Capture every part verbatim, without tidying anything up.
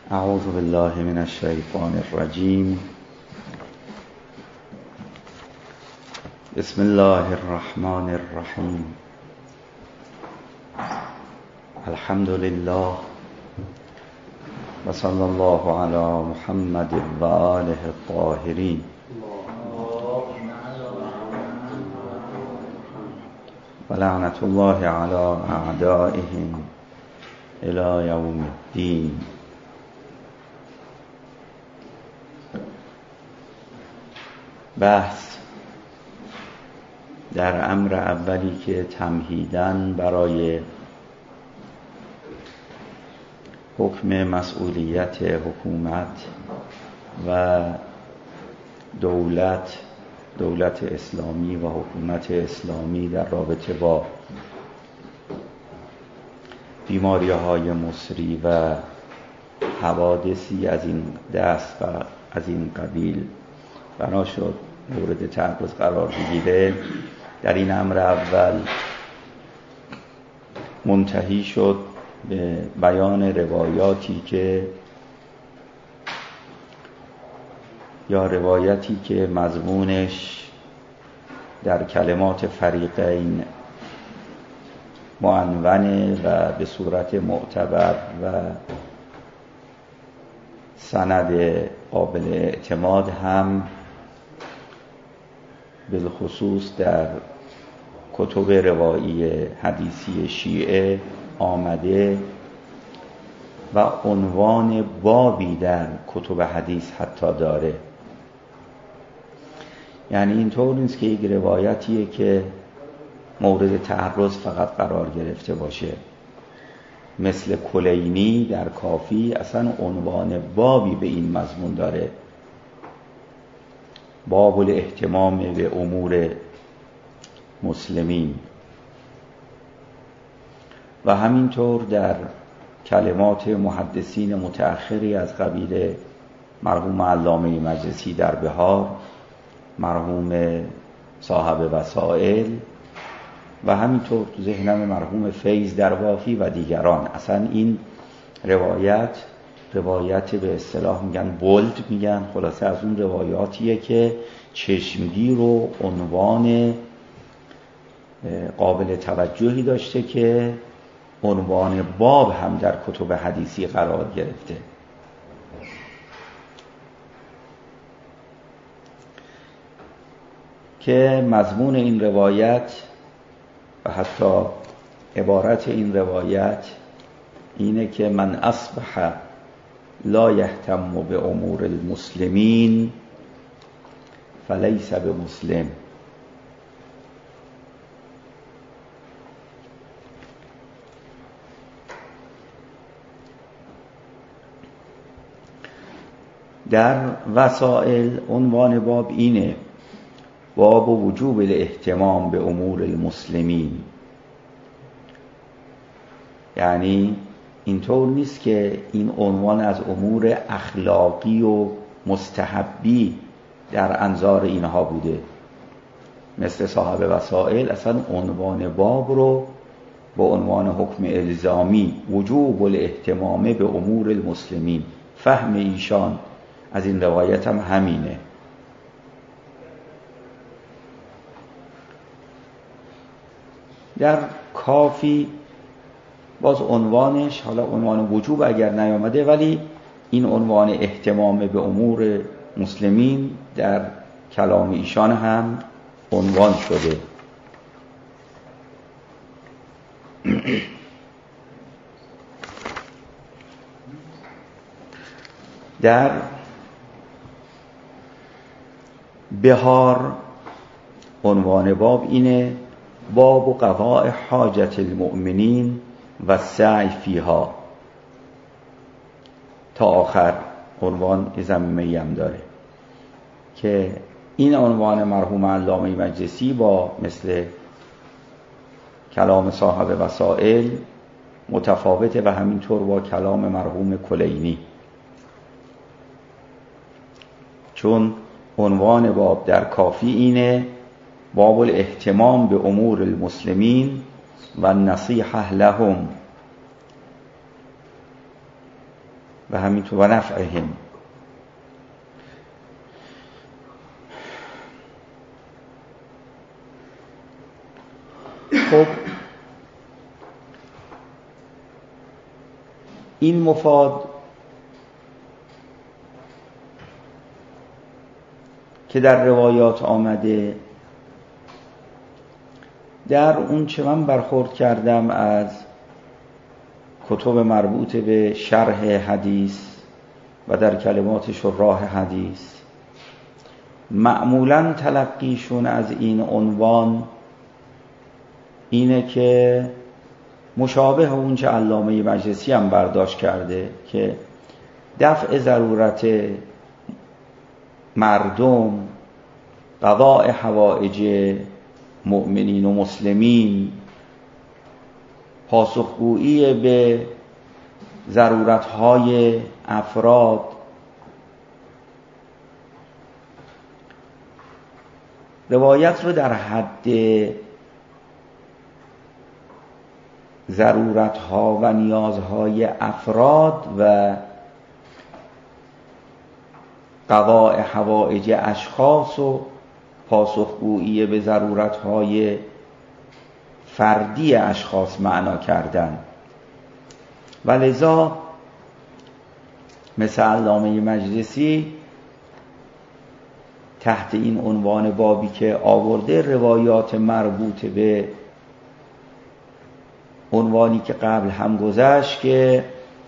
اعوذ بالله من الشیطان الرجیم. بسم الله الرحمن الرحیم. الحمد لله و صلی الله علی محمد و آله الطاهرین. و لعنت الله علی اعدائهم الی یوم الدین. بحث در امر اولی که تمهیداً برای حکم مسئولیت حکومت و دولت دولت اسلامی و حکومت اسلامی در رابطه با بیماری‌های مصری و حوادثی از این دست و از این قبیل بنا شد مورد تعرض قرار بگیره. در این امر اول منتهی شد به بیان روایاتی که یا روایتی که مضمونش در کلمات فریقین معنونه و به صورت معتبر و سند قابل اعتماد هم بالخصوص در کتب روایی حدیثی شیعه آمده و عنوان بابی در کتب حدیث حتی داره. یعنی اینطور نیست که یک روایتیه که مورد تعرض فقط قرار گرفته باشه. مثل کلینی در کافی اصلا عنوان بابی به این مضمون داره، باب الاهتمام به امور مسلمین. و همینطور در کلمات محدثین متأخری از قبیل مرحوم علامه مجلسی در بهار، مرحوم صاحب وسائل و همینطور تو ذهنم مرحوم فیض در وافی و دیگران. اصلا این روایت روایت به اصطلاح میگن بولد، میگن خلاصه از اون روایاتیه که چشمگیر و عنوان قابل توجهی داشته که عنوان باب هم در کتب حدیثی قرار گرفته. که مضمون این روایت و حتی عبارت این روایت اینه که من اصبح لا یهتم به امور المسلمین فلیس بمسلم. در وسائل عنوان باب اینه: باب وجوب الاهتمام به امور المسلمین. یعنی اینطور نیست که این عنوان از امور اخلاقی و مستحبی در انظار اینها بوده. مثل صاحب وسائل اصلا عنوان باب رو با عنوان حکم الزامی وجوب الاهتمام به امور المسلمین، فهم ایشان از این روایت هم همینه. در کافی باز عنوانش، حالا عنوان وجوب اگر نیامده، ولی این عنوان اهتمام به امور مسلمین در کلام ایشان هم عنوان شده. در بهار عنوان باب اینه: باب و قضاء حاجت المؤمنین و سعی فیها. تا آخر عنوان ضمیمه‌ای هم داره که این عنوان مرحوم علامه مجلسی با مثل کلام صاحب وسائل متفاوته و همینطور با کلام مرحوم کلینی، چون عنوان باب در کافی اینه: باب الاهتمام به امور المسلمین و نصیحه لهم. و همینطور و نفعهم. خب این مفاد که در روایات آمده، در اون چه من برخورد کردم از کتب مربوط به شرح حدیث و در کلمات شراح حدیث، معمولاً تلقیشون از این عنوان اینه که مشابه اون چه علامه مجلسی هم برداشت کرده که دفع ضرورت مردم، قضاء حوائج مؤمنین و مسلمین، پاسخگویی به ضرورتهای افراد، روایت رو در حد ضرورتها و نیازهای افراد و قضاء حوائج اشخاص و پاسخگویی به ضرورتهای فردی اشخاص معنا کردن و لذا مثل علامه مجلسی تحت این عنوان بابی که آورده روایات مربوط به عنوانی که قبل هم گذشت که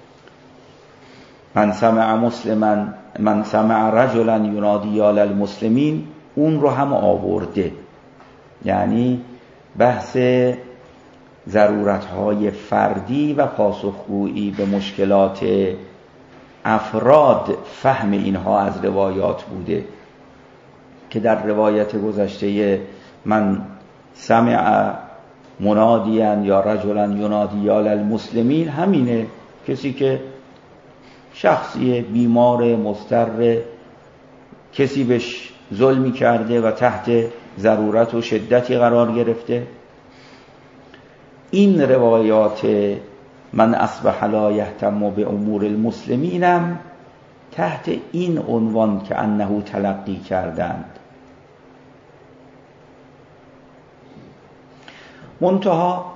من سمع مسلما من سمع رجلا ینادی یا للمسلمین، اون رو هم آورده، یعنی بحث ضرورتهای فردی و پاسخگویی به مشکلات افراد، فهم اینها از روایات بوده که در روایت گذشته من سمع منادیا یا رجلا ینادی یا للمسلمین همینه، کسی که شخصی بیمار مضطر، کسی بهش ظلمی کرده و تحت ضرورت و شدتی قرار گرفته. این روایات من اصبح لا یهتم به امور المسلمینم تحت این عنوان که انه تلقی کردند. منتها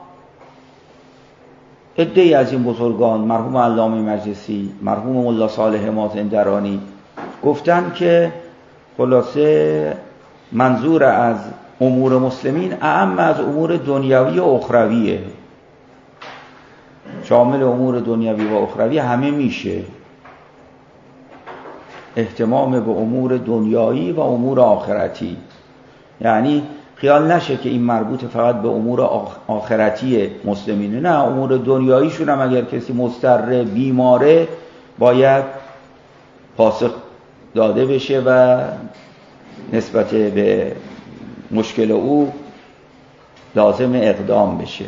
عده‌ای از این بزرگان، مرحوم علامه مجلسی، مرحوم ملا صالح مازندرانی، گفتن که خلاصه منظور از امور مسلمین اعم از امور دنیوی و اخرویه، شامل امور دنیوی و اخروی همه میشه، اهتمام به امور دنیایی و امور آخرتی. یعنی خیال نشه که این مربوط فقط به امور آخرتی مسلمینه، نه، امور دنیاییشون هم اگر کسی مضطر بیماره باید پاسخ داده بشه و نسبت به مشکل او لازم اقدام بشه.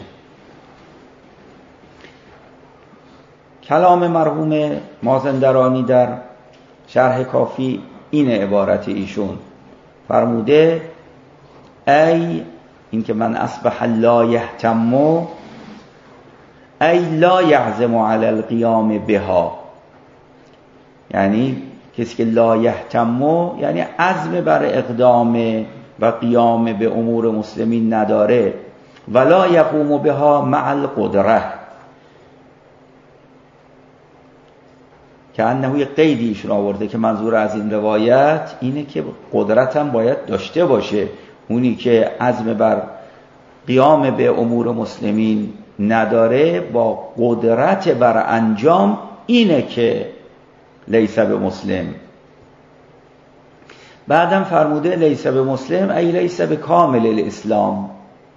کلام مرحوم مازندرانی در شرح کافی این عبارت ایشون فرموده: ای این که من اصبح لا یهتم ای لا یعزم علی القیام بها، یعنی کسی که لا یهتم یعنی عزم بر اقدام و قیام به امور مسلمین نداره، ولا یقوم بها مع القدره، که انه یه قیدی ایشون آورده که منظور از این روایت اینه که قدرت هم باید داشته باشه. اونی که عزم بر قیام به امور مسلمین نداره با قدرت بر انجام، اینه که لیس به مسلم. بعدم فرموده لیس به مسلم ای لیس به کامل الاسلام،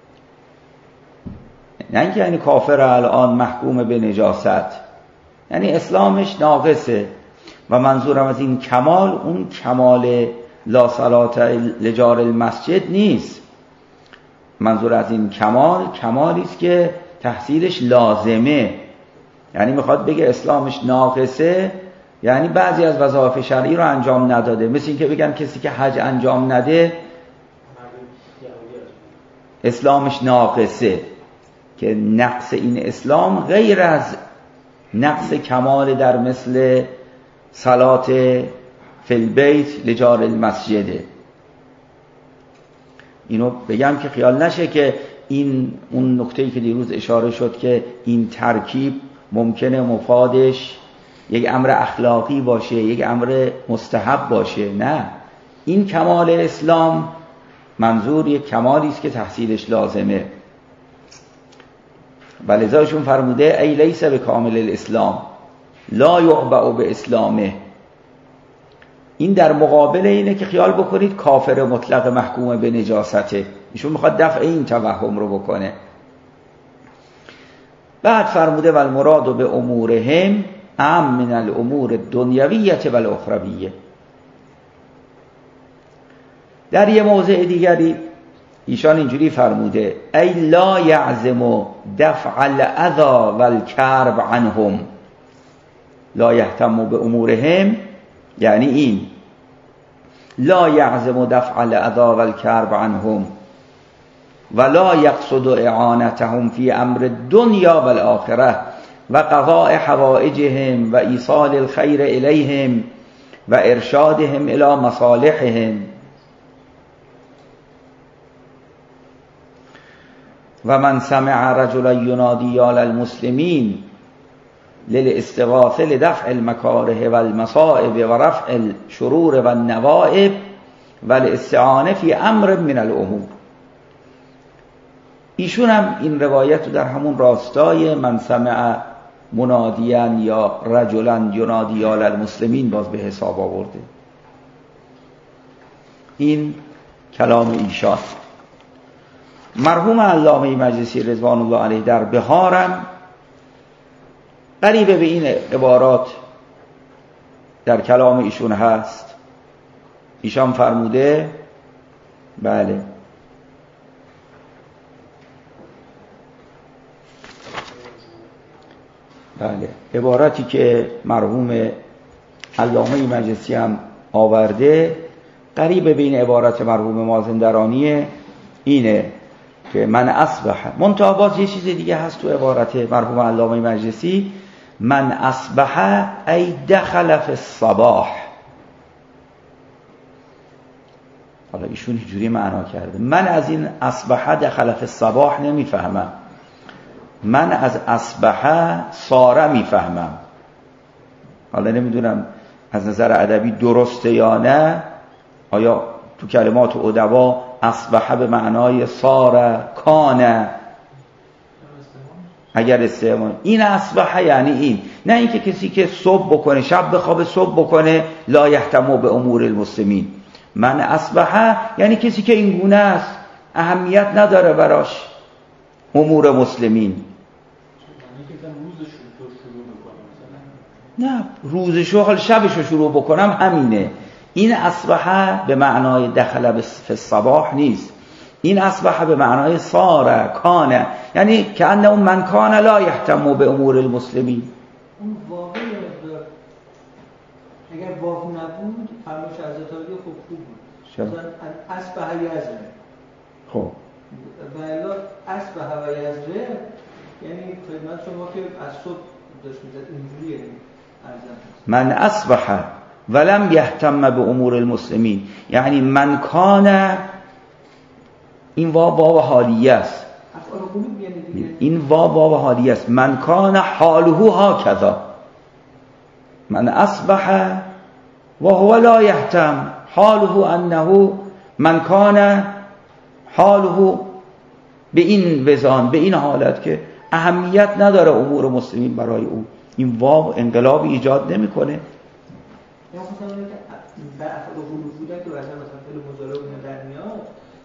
نه اینکه یعنی کافر الان محکوم به نجاست، یعنی اسلامش ناقصه. و منظورم از این کمال اون کمال لا صلات لجار المسجد نیست، منظور از این کمال کمالی است که تحصیلش لازمه، یعنی میخواد بگه اسلامش ناقصه، یعنی بعضی از وظایف شرعی رو انجام نداده. مثل این که بگن کسی که حج انجام نده اسلامش ناقصه، که نقص این اسلام غیر از نقص کمال در مثل صلات فی البیت لجار المسجد. اینو بگم که خیال نشه که این اون نکته‌ای که دیروز اشاره شد که این ترکیب ممکنه مفادش یک امر اخلاقی باشه، یک امر مستحب باشه. نه، این کمال اسلام منظور یک کمالی است که تحصیلش لازمه. ولذایشون فرموده ای لیس به کامل الاسلام لا یعبأ به اسلامه. این در مقابل اینه که خیال بکنید کافر مطلق محکوم به نجاسته. ایشون میخواد دفع این توهم رو بکنه. بعد فرموده و المراد به امورهم اعم من الامور الدنیویه و الاخرویه. در یه موضع دیگری ایشان اینجوری فرموده ای لا یعزم دفع الاذى والکرب عنهم. لا یهتم به امورهم یعنی این لا یعزم دفع الاذى والکرب عنهم ولا یقصد اعانتهم فی امر الدنیا والآخره و قضاء حوائجهم و ایصال الخیر الیهم و ارشادهم الی مصالحهم و من سمع رجلا ینادی علی المسلمین للاستغاثه لدفع المکاره و المصائب و رفع الشرور و النوائب و الاستعانه فی امر من الامور. ایشون هم این روایت رو در همون راستای من سمع منادیان یا رجلا ینادی علی المسلمین باز به حساب آورده. این کلام ایشان. مرحوم علامه مجلسی رضوان الله علیه در بهارم قریب به این عبارات در کلام ایشون هست. ایشان فرموده بله بله عبارتی که مرحوم علامه مجلسی هم آورده قریب به این عبارت مرحوم مازندرانی اینه که من اصبح. منتها باز یه چیز دیگه هست تو عبارت مرحوم علامه مجلسی من اصبح ای دخل فی الصباح. حالا ایشون اینجوری معنا کرده. من از این اصبح دخل فی الصباح نمیفهمم. من از اصبح ساره میفهمم. حالا نمیدونم از نظر ادبی درسته یا نه. آیا تو کلمات ادبا اصبح به معنای ساره کانه اگر استعمال این اصبح یعنی این، نه اینکه کسی که صبح بکنه شب بخوابه صبح بکنه لا یهتم به امور المسلمین. من اصبح یعنی کسی که این گونه است اهمیت نداره براش امور مسلمین. نه روز شغل شبشو شروع بکنم همینه. این اصبح به معنای دخل فی الصباح نیست. این اصبح به معنای صار کانه یعنی که انه من کان لا یهتم به امور المسلمین. اون واقع اگر واقع نبود فرمایش حضرت علی خوب خوب بود. مثلا اصبح یزره خب و الا اصبح و یزره یعنی خدمت شما که از صبح داشت میزد اینجوریه. من اصبح ولم یهتم به امور المسلمین یعنی من کان. این واو واو حالیه است. این واو واو حالیه است. من کان حاله هکذا. من اصبح و هو لا یهتم حاله انه من کان حاله به این وزان به این حالت که اهمیت نداره امور مسلمین برای او. این واو انقلابی ایجاد نمیکنه. یا مثلا در افعال قلوب که مثلا مثلا فعل مضارع اینا در میاد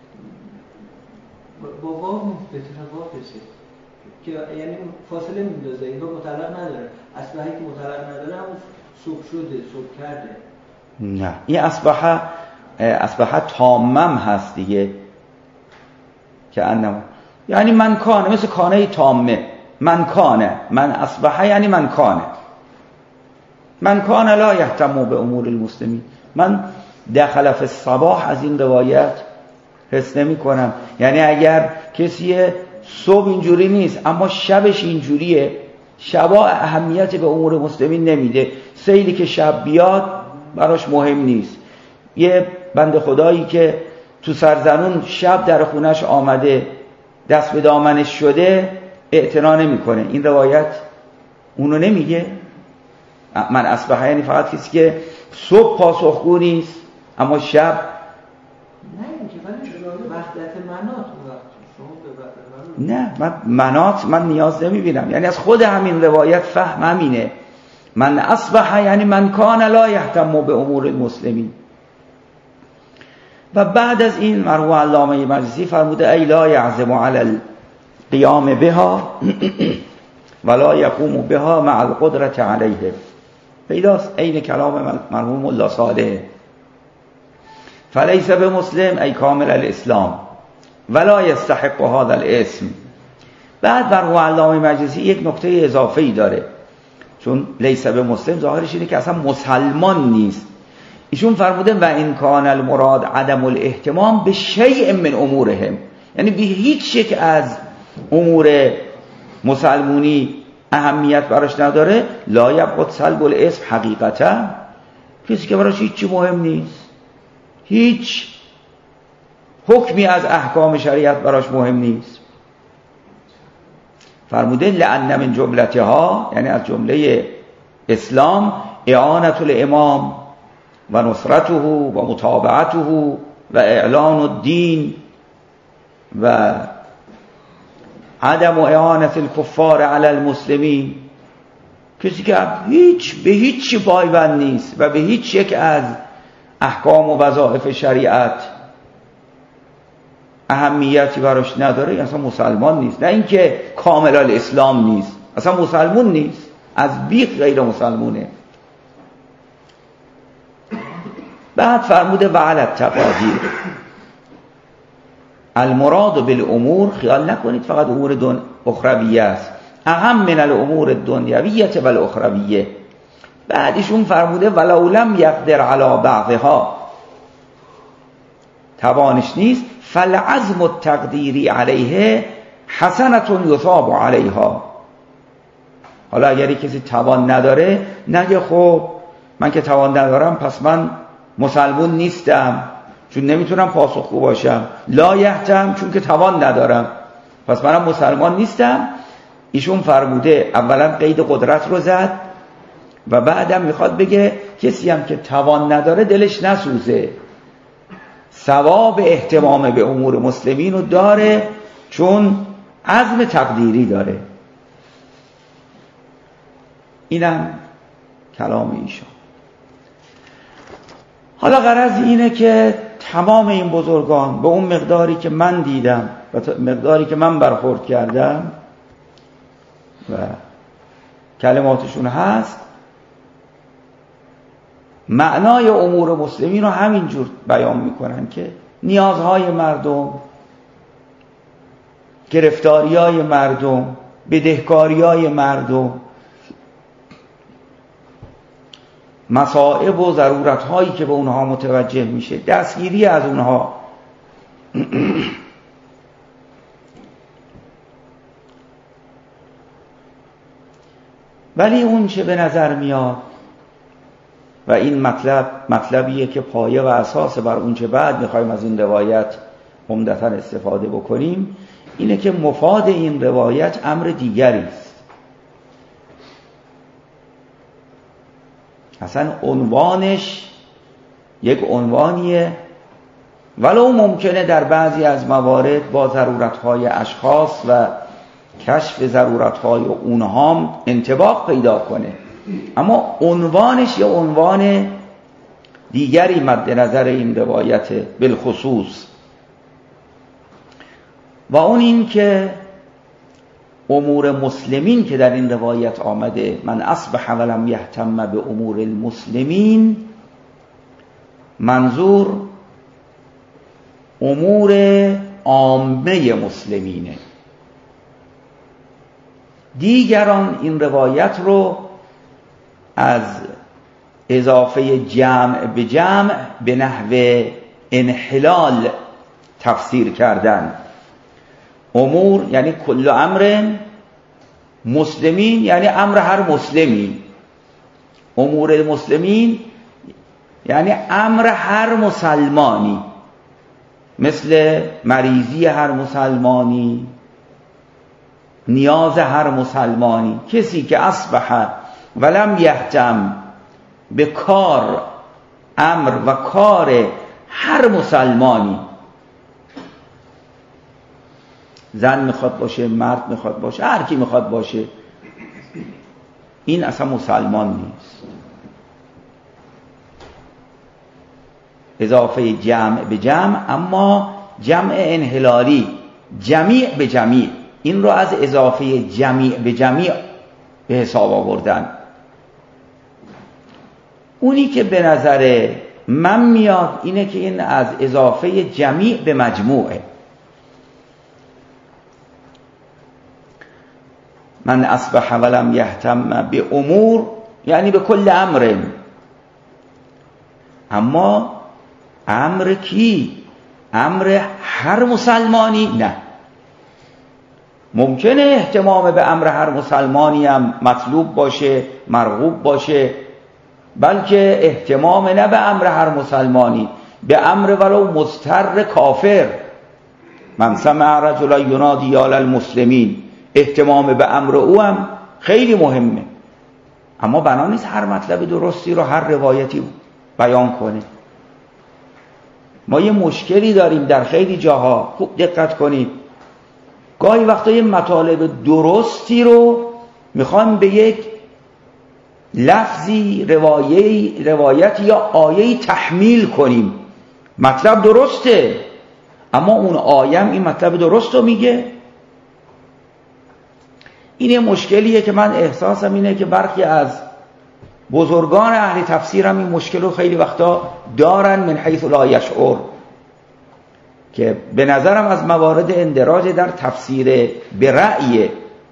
با واو به طرف بشه که یعنی فاصله میندازه. این مطلق نداره. اصبحی که مطلق نداره همون صبح شده صبح کرده. نه این اصبح اصبح تامم هست دیگه که انم یعنی من کانه مثل کانه تامه. من کانه من اصبح یعنی من کانه من کان لا یهتم به امور المسلمین. من دخل فی الصباح از این روایت حس نمی کنم. یعنی اگر کسی صبح اینجوری نیست اما شبش اینجوریه، شبا اهمیت به امور مسلمین نمیده، سیلی که شب بیاد براش مهم نیست. یه بنده خدایی که تو سرزنون شب در خونش آمده دست به دامنش شده اعتنا نمیکنه. این روایت اونو نمیگه. من اصبح یعنی فقط کسی که صبح پاسخگو نیست اما شب نه اینکه ولی وحدت مناط وقت نه. من مناط من نیاز نمیبینم، یعنی از خود همین روایت فهم همینه. من اصبح یعنی من کان لا یهتم به امور المسلمین. و بعد از این مرحوم علامه مجلسی فرموده ای لا یعزم علی القیام بها ولا یقوم بها مع القدرة علیه. پیداست عین کلام مرحوم ملا صالح. فلیس بمسلم ای کامل الاسلام ولا یستحق هذا الاسم. بعد مرحوم علامه مجلسی یک نکته اضافه‌ای داره، چون لیس بمسلم ظاهرش اینه که اصلا مسلمان نیست. ایشون فرموده و این کان المراد عدم الاهتمام به شیء من امورهم، یعنی به هیچ یک از امور مسلمونی اهمیت براش نداره. لا یبقى سلب الاسم حقیقتا، کسی که براش هیچی مهم نیست، هیچ حکمی از احکام شریعت براش مهم نیست. فرموده لأن من جملتها، یعنی از جمله اسلام اعانت الامام و نصرته و متابعته و اعلان الدین و عدم اعانت الکفار علی المسلمین. کسی که هیچ به هیچ پایبند نیست و به هیچ یک از احکام و وظایف شریعت اهمیتی براش نداره، اصلا مسلمان نیست. نه اینکه کامل الاسلام نیست، اصلا مسلمون نیست، از بیخ غیر مسلمونه. بعد فرموده و علی التقادیر المراد بالامور، خیال نکنید فقط امور دن اخرویه است، اهم من الامور الدنیویه و الاخرویه. بعدشون فرموده ولو لم یقدر علی بعضها، توانش نیست، فالعزم التقدیری علیه حسنة یثاب علیها. حالا اگر کسی توان نداره نگه خب من که توان ندارم پس من مسلمون نیستم چون نمیتونم پاسخگو باشم، لا یهتم چون که توان ندارم پس منم مسلمان نیستم. ایشون فرموده اولا قید قدرت رو زد و بعدم میخواد بگه کسی هم که توان نداره دلش نسوزه، ثواب اهتمام به امور مسلمین رو داره چون عزم تقدیری داره. اینم کلام ایشون. حالا غرض اینه که تمام این بزرگان به اون مقداری که من دیدم و مقداری که من برخورد کردم و کلماتشون هست، معنای امور مسلمین رو همینجور بیان میکنن که نیازهای مردم، گرفتاریای مردم، بدهکاریای مردم، مصائب و ضرورتهایی که به اونها متوجه میشه، دستگیری از اونها. ولی اون چه به نظر میاد و این مطلب مطلبیه که پایه و اساس بر اون چه بعد میخوایم از این روایت عمدتاً استفاده بکنیم، اینه که مفاد این روایت امر دیگری است. اصلا عنوانش یک عنوانیه ولو ممکنه در بعضی از موارد با ضرورتهای اشخاص و کشف ضرورتهای اونها انطباق پیدا کنه، اما عنوانش یه عنوان دیگری مد نظر این روایت بالخصوص، و اون این که امور مسلمین که در این روایت آمده من اصبح ولم یهتم به امور المسلمین، منظور امور عامه مسلمینه. دیگران این روایت رو از اضافه جمع به جمع به نحو انحلال تفسیر کردن. امور یعنی کل امر، مسلمین یعنی امر هر مسلمی. امور مسلمین یعنی امر هر مسلمانی، مثل مریضی هر مسلمانی، نیاز هر مسلمانی. کسی که اصبح ولم یهتم به کار، امر و کار هر مسلمانی، زن میخواد باشه، مرد میخواد باشه، هر کی میخواد باشه، این اصلا مسلمان نیست. اضافه جمع به جمع، اما جمع انحلالی، جمیع به جمیع، این رو از اضافه جمیع به جمیع به حساب آوردن. اونی که به نظر من میاد اینه که این از اضافه جمیع به مجموعه. من اصبح ولم یهتم به امور یعنی به کل امر، اما امر کی؟ امر هر مسلمانی نه. ممکنه اهتمام به امر هر مسلمانی هم مطلوب باشه، مرغوب باشه، بلکه اهتمام نه به امر هر مسلمانی، به امر ولو مضطر کافر. من سمع رجلا ینادی یا للمسلمین، اهتمام به امر او هم خیلی مهمه، اما بنا نیست هر مطلب درستی رو هر روایتی بیان کنه. ما یه مشکلی داریم در خیلی جاها، خوب دقت کنید، گاهی وقتا یه مطالب درستی رو میخوام به یک لفظی، روایتی روایت یا آیه‌ای تحمیل کنیم. مطلب درسته، اما اون آیه این مطلب درست رو میگه. این یه مشکلیه که من احساسم اینه که برخی از بزرگان اهل تفسیر هم این مشکل رو خیلی وقتا دارن، من حیث لا یشعر، که به نظرم از موارد اندراج در تفسیر به رأی.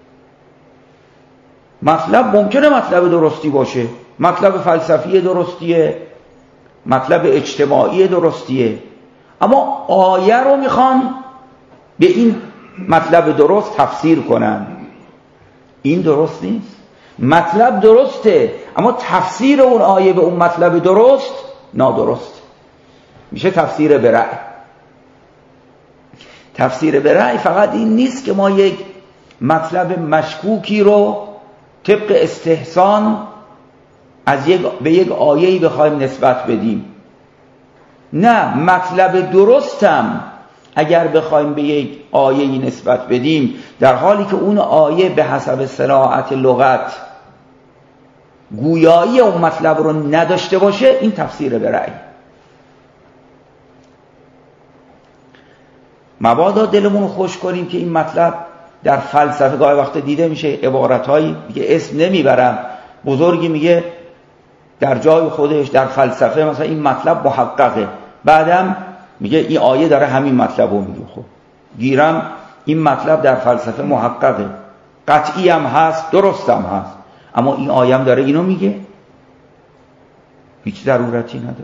مطلب ممکنه مطلب درستی باشه، مطلب فلسفی درستیه، مطلب اجتماعی درستیه، اما آیه رو میخوان به این مطلب درست تفسیر کنن. این درست نیست. مطلب درسته، اما تفسیر اون آیه به اون مطلب درست نادرست، میشه تفسیر به رأی. تفسیر به رأی فقط این نیست که ما یک مطلب مشکوکی رو طبق استحسان از یک به یک آیه‌ای بخوایم نسبت بدیم. نه، مطلب درستم اگر بخوایم به یک آیه‌ای نسبت بدیم، در حالی که اون آیه به حسب صراحت لغت گویایی اون مطلب رو نداشته باشه، این تفسیر به رأی. مبادا دلمون خوش کنیم که این مطلب در فلسفه گاهی وقت دیده میشه، عبارتهایی که اسم نمیبرم، بزرگی میگه در جای خودش در فلسفه مثلا این مطلب محققه، بعدم میگه این آیه داره همین مطلب رو میگه. خب گیرم این مطلب در فلسفه محققه، قطعی هم هست، درست هم هست، اما این آیه هم داره اینو میگه، هیچ ضرورتی نداره.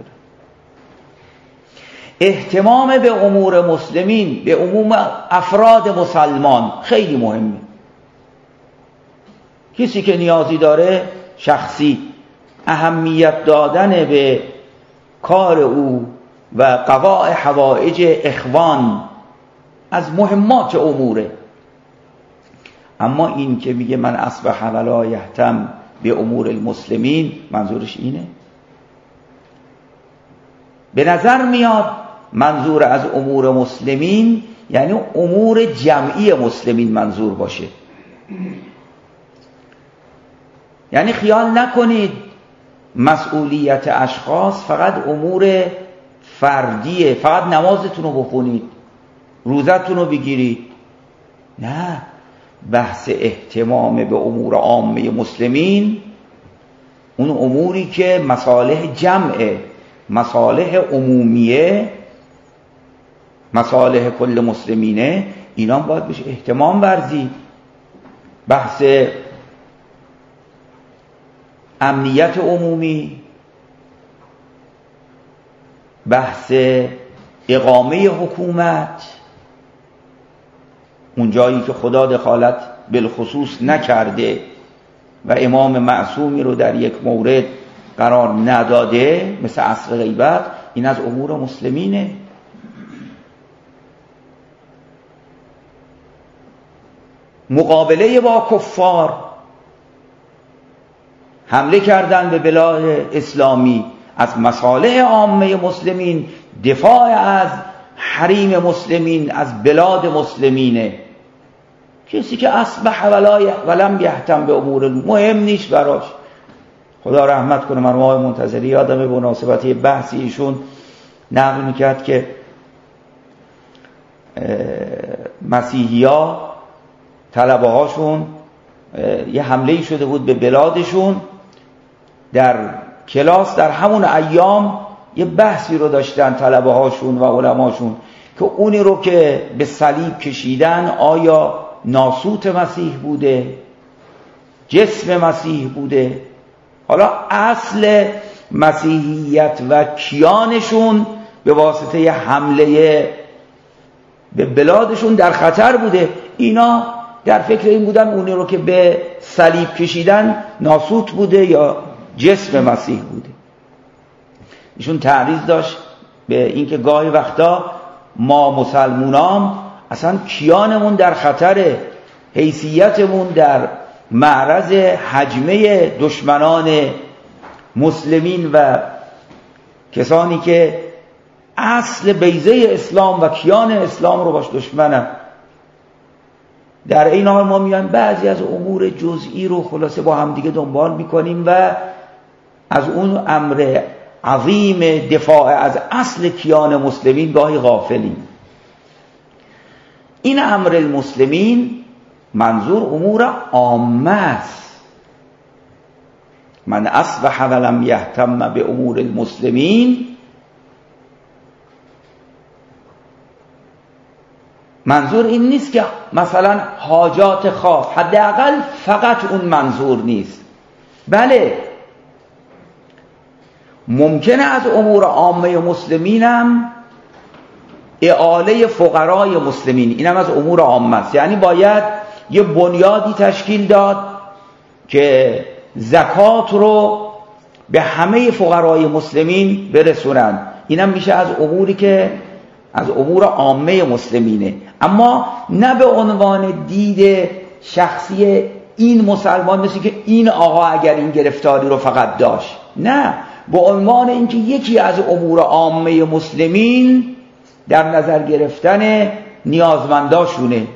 اهتمام به امور مسلمین، به عموم افراد مسلمان خیلی مهمه. کسی که نیازی داره شخصی، اهمیت دادن به کار او و قضاء حوائج اخوان از مهمات اموره. اما این که میگه من اصبح ولا یهتم به امور المسلمین، منظورش اینه؟ به نظر میاد منظور از امور مسلمین یعنی امور جمعی مسلمین منظور باشه. یعنی خیال نکنید مسئولیت اشخاص فقط امور فردیه، فقط نمازتون رو بخونید، روزتون رو بگیرید. نه، بحث اهتمام به امور عامه مسلمین، اون اموری که مصالح جمعه، مصالح عمومیه، مصالح کل مسلمینه، اینا باید بهش اهتمام ورزید. بحث امنیت عمومی، بحث اقامه حکومت، اون جایی که خدا دخالت بالخصوص نکرده و امام معصومی رو در یک مورد قرار نداده مثل عصر غیبت، این از امور مسلمینه. مقابله با کفار، حمله کردن به بلاد اسلامی از مصالح عامه مسلمین، دفاع از حریم مسلمین، از بلاد مسلمینه. کسی که اصبح ولم یهتم به امور مهم نیست براش. خدا رحمت کنه مرحوم آقای منتظری، یادم به مناسبت یه بحثی ایشون نقل میکرد که مسیحی‌ها طلبه هاشون یه حمله شده بود به بلادشون، در کلاس در همون ایام یه بحثی رو داشتن طلبه هاشون و علماشون که اونی رو که به صلیب کشیدن آیا ناسوت مسیح بوده، جسم مسیح بوده. حالا اصل مسیحیت و کیانشون به واسطه یه حمله به بلادشون در خطر بوده. اینا در فکر این بودن اونی رو که به صلیب کشیدن ناسوت بوده یا جسم مسیح بوده. ایشون تعریض داشت به اینکه گاهی وقتا ما مسلمونام اصلا کیانمون در خطره، حیثیتمون در معرض هجمه دشمنان مسلمین و کسانی که اصل بیضه اسلام و کیان اسلام رو باش دشمنن. در این حال ما میایم بعضی از امور جزئی رو خلاصه با هم دیگه دنبال میکنیم و از اون امر عظیم دفاع از اصل کیان مسلمین گاهی غافلیم. این امر المسلمین منظور امور عامه است. من اصبح ولم یهتم به امور المسلمین، منظور این نیست که مثلا حاجات خاص، حداقل فقط اون منظور نیست. بله ممکنه از امور عامه مسلمینم اعاله فقرای مسلمین، اینم از امور عامه است. یعنی باید یه بنیادی تشکیل داد که زکات رو به همه فقرای مسلمین برسونن، اینم میشه از اموری که از امور عامه مسلمینه. اما نه به عنوان دید شخصی این مسلمان، مثل که این آقا اگر این گرفتاری رو فقط داشت، نه، به عنوان اینکه یکی از امور عامه مسلمین در نظر گرفتن نیازمنداشونه،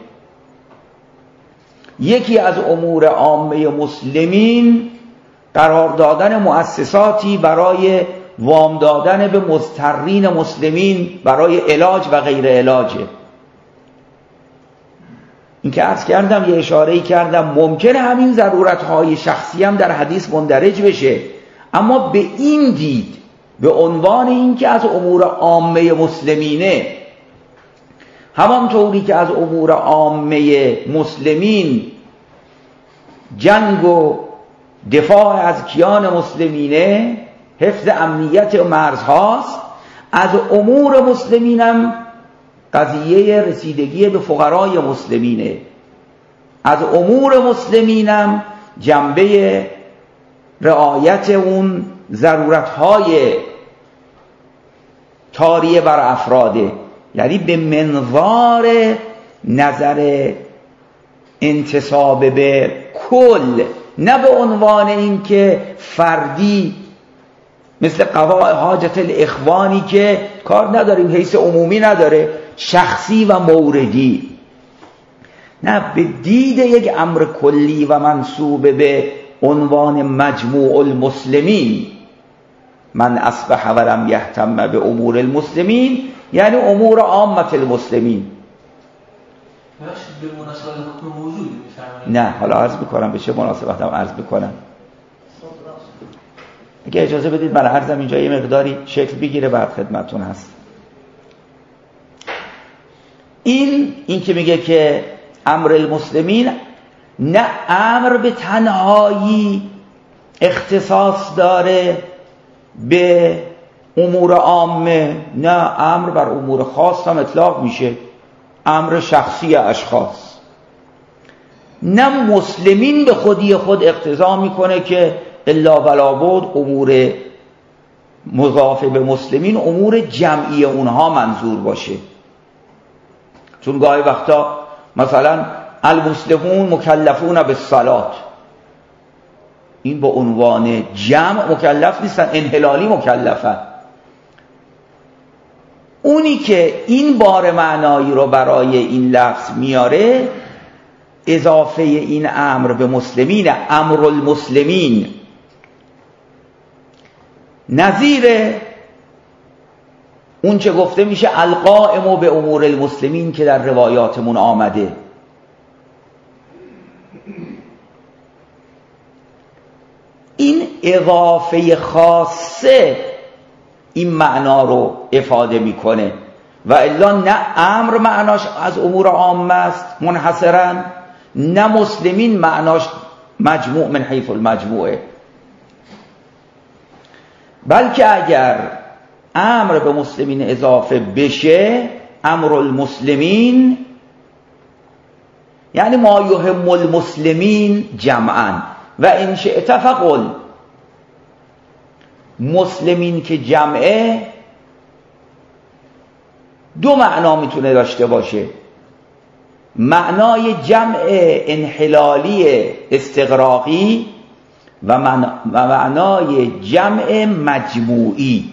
یکی از امور عامه مسلمین قرار دادن مؤسساتی برای وام دادن به مضطرین مسلمین برای علاج و غیر علاجه. این که عرض کردم، یه اشاره‌ای کردم، ممکنه همین ضرورت‌های شخصی هم در حدیث مندرج بشه، اما به این دید، به عنوان این که از امور عامه مسلمینه، همانطوری که از امور عامه مسلمین جنگ و دفاع از کیان مسلمینه، حفظ امنیت و مرزهاست، از امور مسلمینم قضیه رسیدگی به فقرای مسلمینه، از امور مسلمینم جنبه رعایت اون ضرورتهای طاریه بر افراده. یعنی به منظار نظر انتصاب به کل، نه به عنوان این که فردی مثل قضاء حاجت الاخوانی که کار نداریم، حیث عمومی نداره، شخصی و موردی، نه، به دید یک امر کلی و منسوب به عنوان مجموع المسلمین. من اصبح ولم یهتم به امور المسلمین یعنی امور عامه المسلمین. به مناسبت حکم موجود میفرمایید؟ نه، حالا عرض میکنم به چه مناسبت هم عرض میکنم. اگه اجازه بدید من عرضم اینجا یه مقداری شکل بگیره بعد خدمتون هست. این این که میگه که امر المسلمین، نه امر به تنهایی اختصاص داره به امور عامه، نه، امر بر امور خاص هم اطلاق میشه، امر شخصی اشخاص. نه مسلمین به خودی خود اقتضا میکنه که الا ولا بود امور مضاف به مسلمین امور جمعی اونها منظور باشه. چون گاهی وقتا مثلا المسلمون مکلفون بالصلات، این با عنوان جمع مکلف نیستن، انحلالی مکلفن. اونی که این بار معنایی رو برای این لفظ میاره اضافه این امر به مسلمین، امر المسلمین، نظیر اون چه گفته میشه القائم به امور المسلمین که در روایاتمون آمده. این اضافه خاصه این معنا رو افاده میکنه و الا نه امر معناش از امور عامه است منحصرا، نه مسلمین معناش مجموع من حیث المجموعه. بلکه اگر امر به مسلمین اضافه بشه، امر المسلمین یعنی ما یهم المسلمین جمعا و ان شئت فقل، مسلمین که جمعه دو معنا میتونه داشته باشه، معنای جمع انحلالی استغراقی و معنای جمع مجموعی.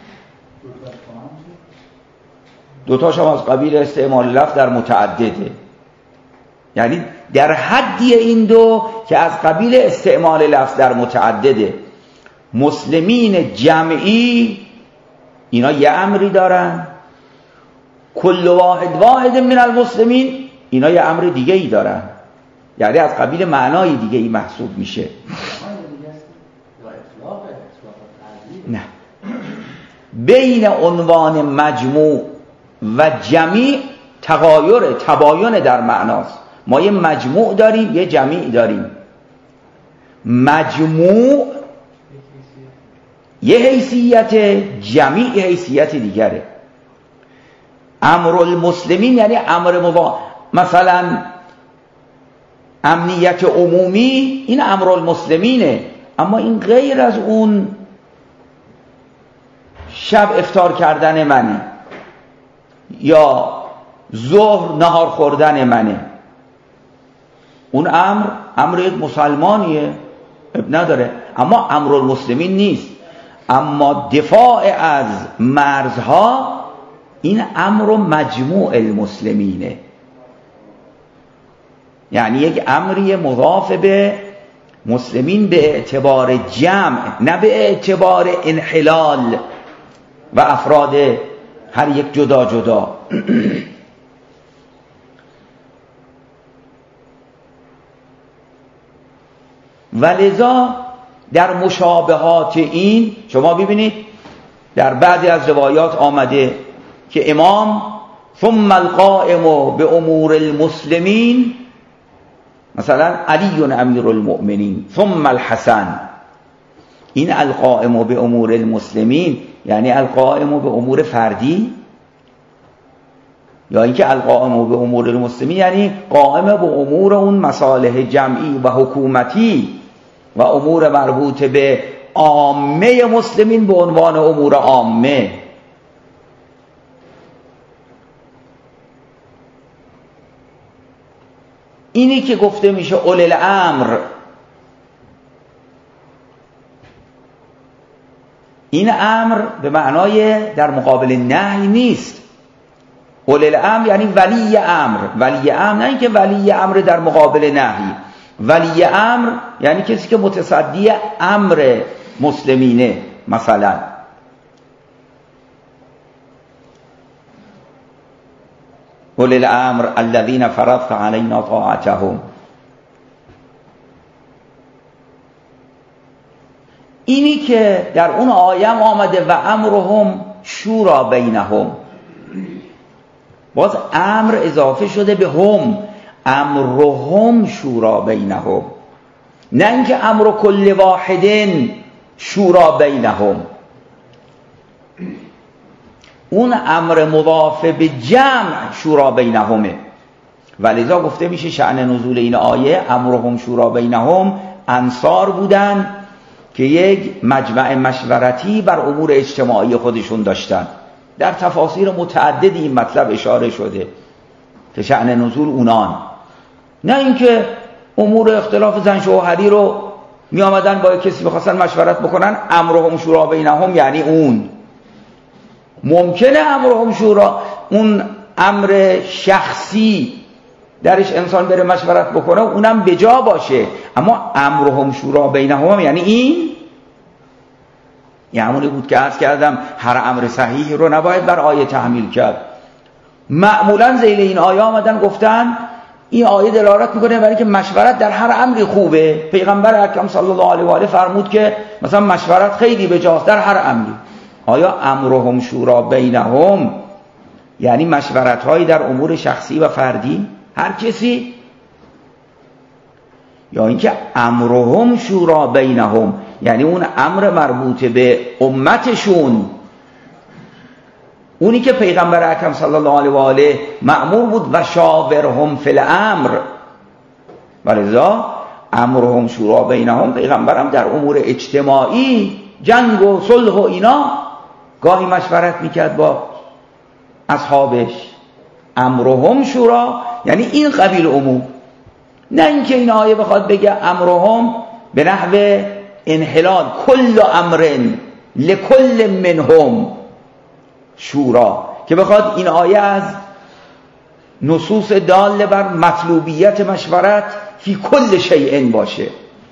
دوتاش هم از قبیل استعمال لفظ در متعدده، یعنی در حدی این دو که از قبیل استعمال لفظ در متعدده. مسلمین جمعی اینا یه امری دارن، کل واحد واحد من المسلمین اینا یه امر دیگه ای دارن، یعنی از قبیل معنای دیگه ای محسوب میشه. نه، بین عنوان مجموع و جمیع تغایر تباین در معناست. ما یه مجموع داریم یه جمیع داریم. مجموع یه حیثیت، جمیع یه حیثیت دیگره. امر المسلمین یعنی امر مبا، مثلا امنیت عمومی این امر المسلمینه، اما این غیر از اون شب افطار کردن منه یا ظهر نهار خوردن منه، اون امر امر یک مسلمانیه نداره، اما امر المسلمین نیست. اما دفاع از مرزها این امر مجموع المسلمینه، یعنی یک امری مضاف به مسلمین به اعتبار جمع، نه به اعتبار انحلال و افراد هر یک جدا جدا. ولذا در مشابهات این شما ببینید در بعضی از روایات آمده که امام ثم القائم به امور المسلمین، مثلا علی امیر المؤمنین ثم الحسن، این القائم به امور المسلمین یعنی القائم به امور فردی، یا اینکه القائم به امور المسلمین یعنی قائم به امور اون مصالح جمعی و حکومتی و امور مربوط به عامه مسلمین به عنوان امور عامه. اینی که گفته میشه اولی الامر، این امر به معنای در مقابل نهی نیست. اولی الامر یعنی ولی امر، ولی امر نه اینکه ولی امر در مقابل نهی، ولی امر یعنی کسی که متصدی امر مسلمینه. مثلا اولی الامر الذین فرضت علینا طاعتهم، اینی که در اون آیه آمده و امرهم شورا بینهم، باز امر اضافه شده به هم، امرهم شورا بینهم، نه اینکه امر کل واحدن شورا بینهم. اون امر مضاف به جمع شورا بینهمه، ولذا گفته میشه شأن نزول این آیه امرهم شورا بینهم، انصار بودن که یک مجمع مشورتی بر امور اجتماعی خودشون داشتن. در تفاسیر متعددی این مطلب اشاره شده که شأن نزول اونان، نه اینکه امور اختلاف زن شوهری رو می آمدن با کسی بخواستن مشورت بکنن امرهم شورا بینهم، یعنی اون ممکنه امرهم شورا اون امر شخصی درش انسان بره مشورت بکنه اونم بجا باشه، اما امرهم شورا بینهم یعنی این یه همونی بود که عرض کردم هر امر صحیح رو نباید بر آیه تحمیل کرد. معمولا ذیل این آیه آمدن گفتن این آیه دلالت میکنه برای که مشورت در هر امری خوبه. پیغمبر اکرم صلی الله علیه و آله فرمود که مثلا مشورت خیلی بجاست در هر امری. آیا امرهم شورا بینهم یعنی مشورت هایی در امور شخصی و فردی هر کسی، یا اینکه امرهم شورا بینهم یعنی اون امر مربوط به امتشون، اونی که پیغمبر اکرم صلی الله علیه و آله مأمور بود و شاورهم فی الامر، ولذا امرهم شورا بینهم پیغمبرم در امور اجتماعی جنگ و صلح و اینا گاهی مشورت میکرد با اصحابش. امرهم شورا یعنی این قبیل امور، نه اینکه این آیه بخواد بگه امرهم به نحو انحلال کل امرن لکل منهم شورا، که بخواد این آیه از نصوص داله بر مطلوبیت مشورت فی کل شیء باشه.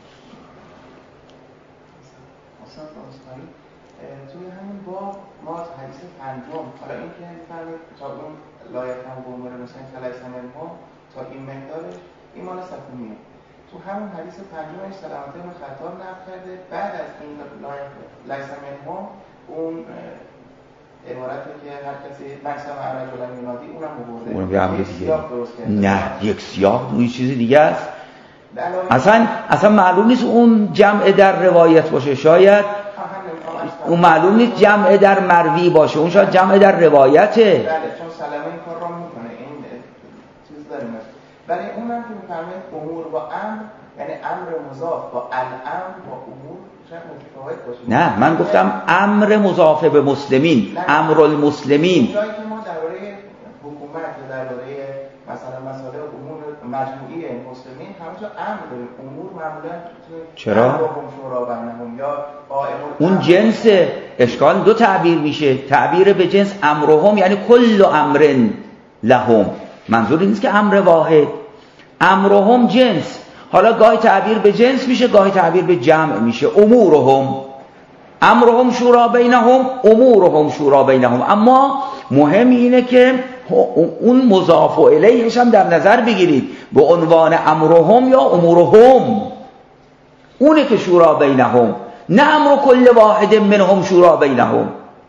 توی همین باب ما حدیث پنجم، حالا این که می‌فهمید تا اون لایق هم بومره مثلا کلیس هم تا این مقدارش ایمان سکونیه. تو همون حدیث پنجمش سلامت ابن خطاب نقل کرده بعد از این لایق لیس هم اون عبارتی که هر کسی مقصد عرج و ینادی اونم مبورده یک سیاق درست کرده. نه یک سیاق اون چیز دیگه است. اصلا اصلا معلوم نیست اون جمع در روایت باشه، شاید اون معلوم نیست جمع در مروی باشه، اون شاید جمع در روایته. بله چون سلامه این کار را میکنه این چیز داریم. برای اونم که میفهمید امور با امر یعنی امر مضاف با الامر با امور شاید متفاوت باشه. نه من گفتم امر مضاف به مسلمین، امر المسلمین. جایی که ما درباره حکومت یا درباره مثلا مسائل امور مجموعی مسلمین همونجا امر داریم، امور معمولا چرا؟ یا اون جنس اشکال دو تعبیر میشه، تعبیر به جنس امرهم یعنی کل امرن لهم، منظور نیست که امر واحد، امرهم جنس، حالا گاهی تعبیر به جنس میشه گاهی تعبیر به جمع میشه. امورهم امرهم شورا بینهم امورهم شورا بینهم، اما مهم اینه که اون مضاف الیهش هم در نظر بگیرید به عنوان امرهم یا امورهم، اونه که شورا بینهم، نه امر کل واحد منهم شورا بینهم.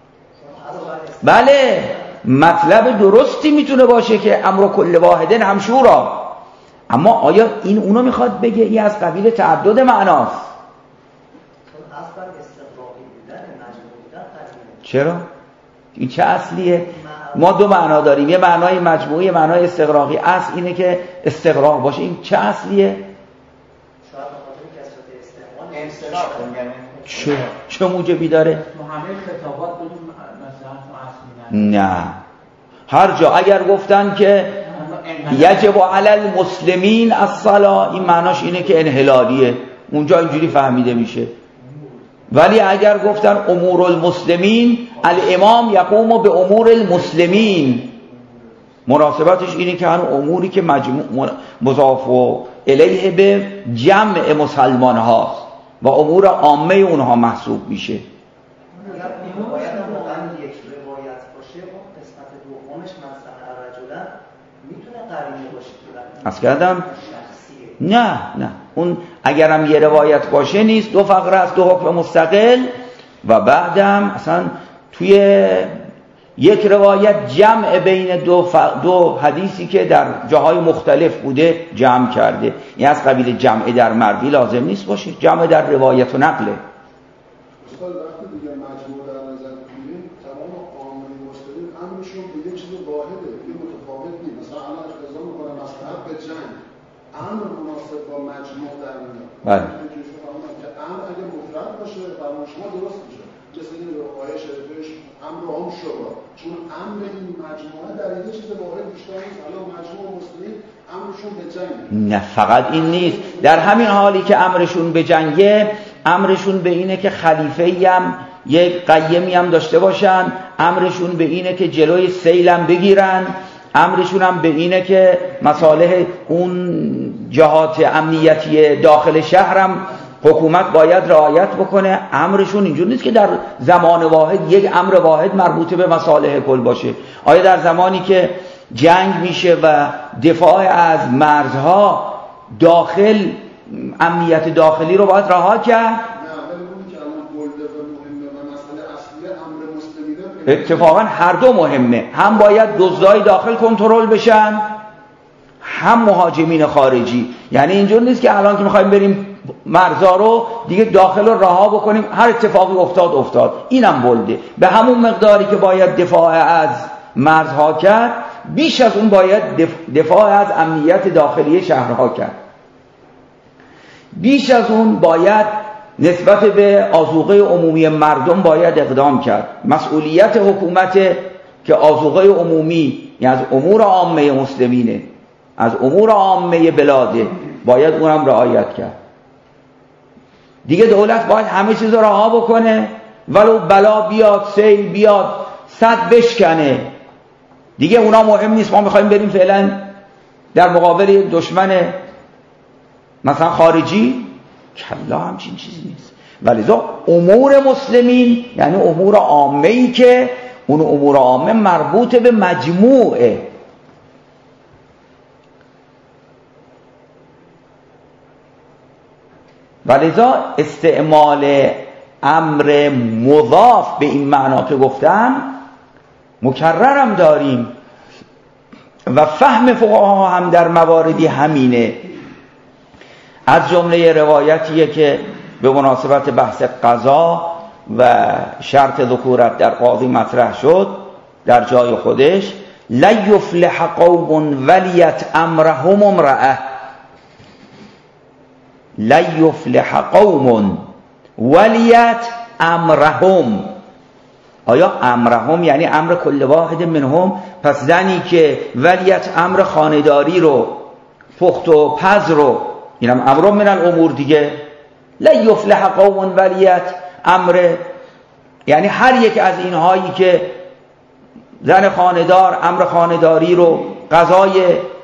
بله مطلب درستی میتونه باشه که امر کل واحد هم شورا، اما آیا این اونو میخواد بگه این از قبیل تعدد معناست؟ چرا؟ این چه اصلیه؟ ما دو معنا داریم، یه معنای مجموعی یه معنای استغراقی. اصل اینه که استغراق باشه، این چه اصلیه؟ چه چه موجبی داره؟ نه هر جا اگر گفتن که یجب علی المسلمین الصلاة این معناش اینه که انحلالیه، اونجا اینجوری فهمیده میشه. ولی اگر گفتن امور المسلمین الامام یقوم به امور المسلمین، مناسبتش اینه که هر اموری که مجموع مضاف الیه به جمع مسلمان هاست و امور عامه اونها محسوب میشه. از کردم نه نه اون اگرم یه روایت باشه نیست، دو فقره است، دو حکم مستقل و بعدم اصلا توی یک روایت جمع بین دو, ف... دو حدیثی که در جاهای مختلف بوده جمع کرده. این از قبیل جمع در مروی لازم نیست باشه، جمع در روایت و نقله. استاد وقتی دیگه مجموع در نظر بگیریم تمام عامه مسلمین امرشون به یه چیز واحده، یه متفاوت نیست. مثلا الان اقتضا میکنه مصلحت به جنگ امر مناسب با مجموع در میاد. بله. که امر اگه مفرد باشه باشه فرمان شما درست میشه. مثل این آیه شریفش امر هم شما، چون امر این مجموعه در یه چیز واحد بیشتر نیست. الان مجموعه مسلمین امرشون به جنگ. نه فقط این نیست، در همین حالی که امرشون به جنگه، امرشون به اینه که خلیفه‌ای هم یک قیمی هم داشته باشن، امرشون به اینه که جلوی سیلم بگیرن، امرشون هم به اینه که مصالح اون جهات امنیتی داخل شهرم حکومت باید رعایت بکنه. امرشون اینجور نیست که در زمان واحد یک امر واحد مربوط به مصالح کل باشه. آیا در زمانی که جنگ میشه و دفاع از مرزها داخل امنیت داخلی رو باید رها کرد؟ اتفاقا هر دو مهمه، هم باید دزدای داخل کنترل بشن، هم مهاجمین خارجی. یعنی اینجور نیست که الان که میخوایم بریم مرزا رو دیگه داخل رو رها بکنیم، هر اتفاقی افتاد افتاد. اینم بلده به همون مقداری که باید دفاع از مرزها کرد، بیش از اون باید دفاع از امنیت داخلی شهرها کرد، بیش از اون باید نسبت به آذوقه عمومی مردم باید اقدام کرد. مسئولیت حکومت که آذوقه عمومی یعنی از امور عامه مسلمینه، از امور عامه بلاده، باید اونم رعایت کرد. دیگه دولت باید همه چیز رو رها بکنه، ولو بلا بیاد، سیل بیاد، صد بشکنه، دیگه اونا مهم نیست. ما میخوایم بریم فعلا در مقابل یک دشمن مثلا خارجی، کلا همچین چیزی نیست. ولذا امور مسلمین یعنی امور عامه‌ای که اون امور عامه مربوط به مجموعه. ولذا استعمال امر مضاف به این معنا که گفتم مکررم داریم و فهم فقها هم در مواردی همینه. از جمله روایتیه که به مناسبت بحث قضا و شرط ذکورت در قاضی مطرح شد در جای خودش، لا یفلح قوم ولیت امرهم امرأه، لا یفلح قوم ولیت امرهم. آیا امرهم یعنی امر کل واحد منهم؟ پس زنی که ولیت امر خانه‌داری رو، پخت و پز رو، اینم امر من الامور دیگه. لا یفلح قوم ولیت امر یعنی هر یک از اینهایی که زن خانه‌دار امر خانه‌داری رو، قضای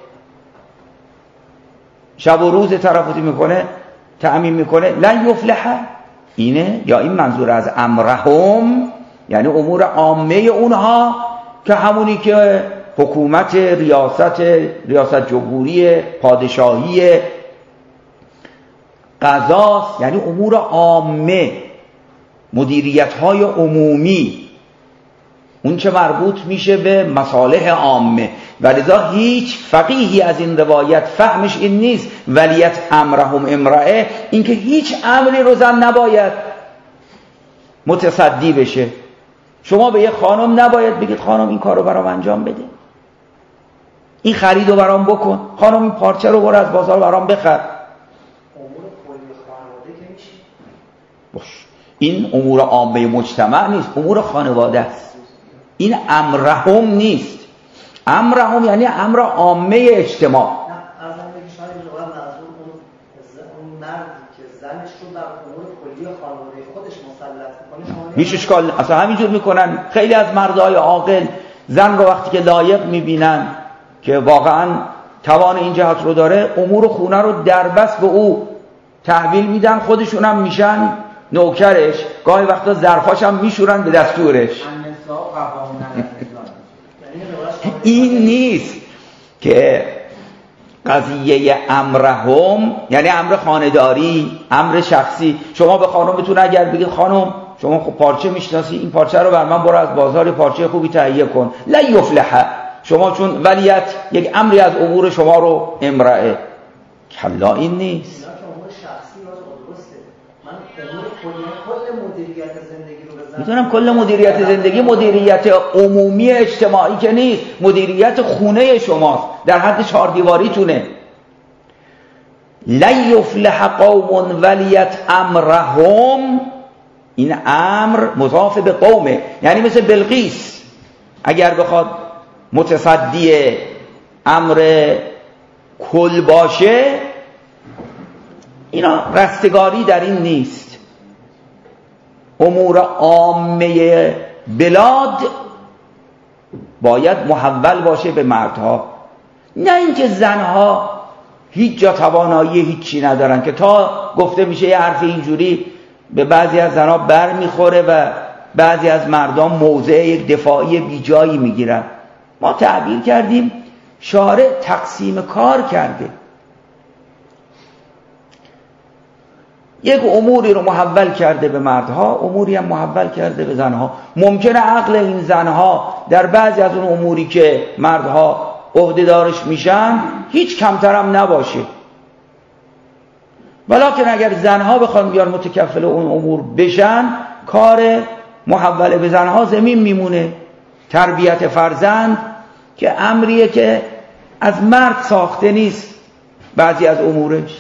شب و روز ترافتی میکنه، تعمیم میکنه، لا یفلح اینه. یا این منظور از امرهم یعنی امور عامه اونها که همونی که حکومت، ریاست، ریاست جمهوری، پادشاهی، قضاست، یعنی امور عامه، مدیریت‌های عمومی، اون چه مربوط میشه به مصالح عامه. ولذا هیچ فقیهی از این روایت فهمش این نیست ولیت امرهم امرأه، اینکه هیچ امری رو زن نباید متصدی بشه. شما به یه خانم نباید بگید خانم این کارو برام انجام بده، این خریدو برام بکن، خانم این پارچه رو برو از بازار برام بخر. امور کلی خانواده که میشه باش، این امور عامه مجتمع نیست، امور خانواده است. این امرهم نیست. امرهم یعنی امر عامه اجتماع. نه از اینکه شاید واقعا منظور اون اون مردی که زنش رو در امور کلی خانواده خودش مسلط میکنه. هیچ اشکال، اصلا همینجور میکنن. خیلی از مردای عاقل زن رو وقتی که لایق میبینن که واقعا توان این جهت رو داره، امور خونه رو دربست به او تحویل میدن، خودشون هم میشن نوکرش، گاهی وقتا ظرفاش هم میشورن به دستورش. این نیست که قضیه امرهم یعنی امر خانه‌داری، امر شخصی. شما به خانمتون اگر بگید خانم شما خب پارچه میشناسی، این پارچه رو بر من برو از بازار پارچه خوبی تهیه کن، لا یفلح، شما چون ولیت یک امری از امور شما رو امرأه، کلا این نیست. میدونم کل مدیریت زندگی مدیریت عمومی اجتماعی که نیست، مدیریت خونه شماست، در حد چهار دیواریتونه. لا یفلح قوم ولیت امرهم این امر مضاف به قومه، یعنی مثل بلقیس اگر بخواد متصدی امر کل باشه، اینا رستگاری در این نیست. امور عامه بلاد باید محول باشه به مردها، نه اینکه زنها هیچ جا توانایی هیچی ندارن که تا گفته میشه یه حرف اینجوری به بعضی از زنها بر میخوره و بعضی از مردان موضع یک دفاعی بی جایی میگیرن. ما تعبیر کردیم شارع تقسیم کار کرده، یک اموری رو محول کرده به مردها، اموری هم محول کرده به زنها. ممکنه عقل این زنها در بعضی از اون اموری که مردها عهده‌دارش میشن هیچ کمتر هم نباشه، ولکن اگر زنها بخوان بیان متکفل اون امور بشن، کار محول به زنها زمین میمونه. تربیت فرزند که امریه که از مرد ساخته نیست، بعضی از امورش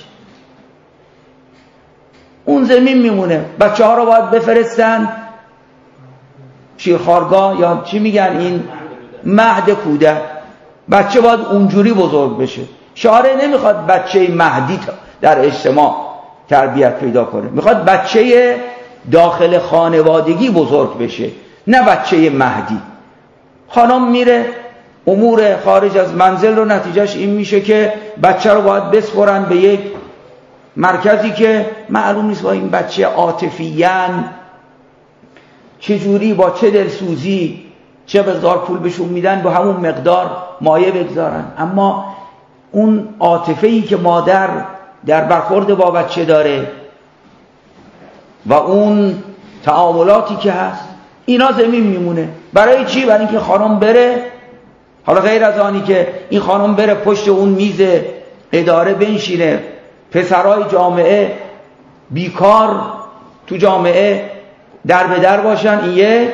اون زمین میمونه. بچه ها رو باید بفرستن شیرخوارگاه یا چی میگن این مهد کودک، بچه باید اونجوری بزرگ بشه. شارع نمیخواد بچه مهدی در اجتماع تربیت پیدا کنه، میخواد بچه داخل خانوادگی بزرگ بشه، نه بچه مهدی. خانم میره امور خارج از منزل رو نتیجهش این میشه که بچه رو باید بسپرن به یک مرکزی که معلوم نیست با این بچه عاطفیاً چجوری با چه دلسوزی چه مقدار پول بهشون میدن با همون مقدار مایه بگذارن، اما اون عاطفه‌ای که مادر در برخورد با بچه داره و اون تعاملاتی که هست اینا زمین میمونه. برای چی؟ برای اینکه خانم بره، حالا غیر از آنی که این خانم بره پشت اون میز اداره بنشینه، پسرای جامعه بیکار تو جامعه در به در باشن، این یک.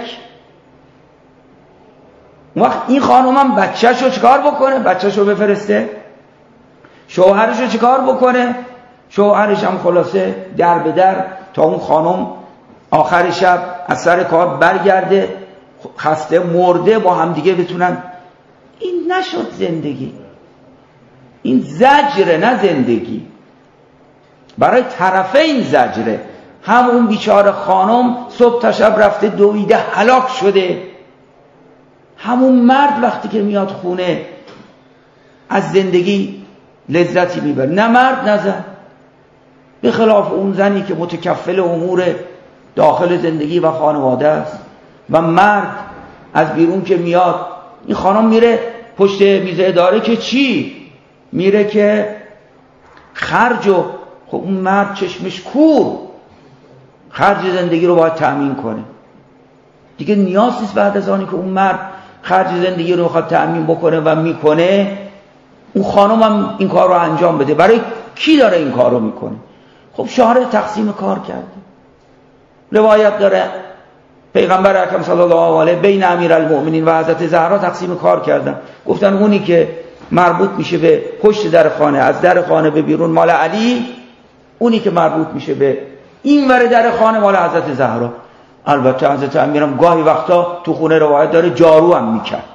وقت این خانم هم بچه‌شو چیکار بکنه؟ بچه‌شو بفرسته، شوهرشو چیکار بکنه؟ شوهرش هم خلاصه در به در تا اون خانم آخر شب از سر کار برگرده خسته مرده با هم دیگه بتونن. این نشد زندگی، این زجره نه زندگی. برای طرفین زجره، هم اون بیچاره خانم صبح تا شب رفته دویده هلاک شده، همون مرد وقتی که میاد خونه از زندگی لذتی میبره، نه مرد نه زن. به خلاف اون زنی که متکفل امور داخل زندگی و خانواده است و مرد از بیرون که میاد، این خانم میره پشت میز اداره که چی؟ میره که خرج و خب اون مرد چشمش کور خرج زندگی رو باید تأمین کنه. دیگه نیاز نیست بعد از آنی که اون مرد خرج زندگی رو بخواد تأمین بکنه و میکنه، اون خانم هم این کار رو انجام بده. برای کی داره این کار رو میکنه؟ خب شارع تقسیم کار کرده. روایت داره پیغمبر اکرم صلی الله علیه بین امیرالمؤمنین و حضرت زهرا تقسیم کار کردن. گفتن اونی که مربوط میشه به پشت در خانه، از در خانه به بیرون مال علی، اونی که مربوط میشه به این ور در خانه مال حضرت زهرا. البته حضرت امیرم گاهی وقتا تو خونه روایت داره جارو هم میکرد،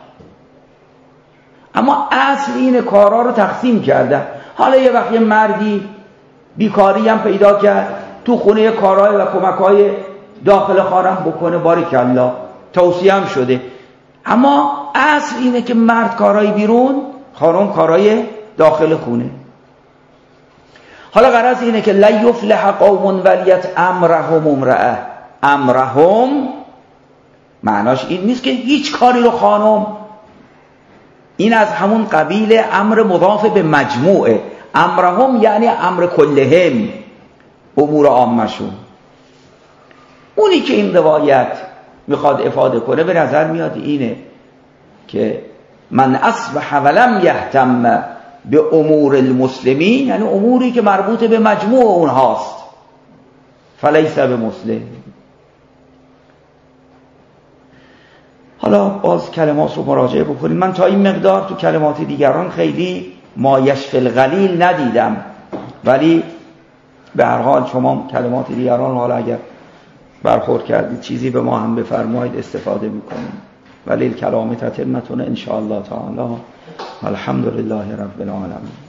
اما اصل این کارا رو تقسیم کرده. حالا یه وقت یه مردی بیکاری هم پیدا کرد تو خونه کارهای و کمکهای داخل خانه بکنه، باریکالله، توصیه هم شده. اما اصل اینه که مرد کارهای بیرون، خانم کارهای داخل خونه. حالا غرض اینه که لا یفلح قوم ولیت امرهم امرأه. امرهم معناش این نیست که هیچ کاری رو خانم، این از همون قبیل امر مضاف به مجموعه. امرهم یعنی امر کلهم، امور عامشون. اونی که این روایت میخواد افاده کنه به نظر میاد اینه که من اصبح ولم یهتم به امور المسلمین، یعنی اموری که مربوط به مجموع اونهاست، فلیس به مسلم. حالا باز کلمات رو مراجعه بکنیم. من تا این مقدار تو کلمات دیگران خیلی ما یشفی القلیل ندیدم، ولی به هر حال شما کلمات دیگران حالا اگر برخورد کردید چیزی به ما هم بفرمایید استفاده میکنیم. ولی الکلام تتمتون ان شاء الله تعالی. الحمدلله رب العالمین.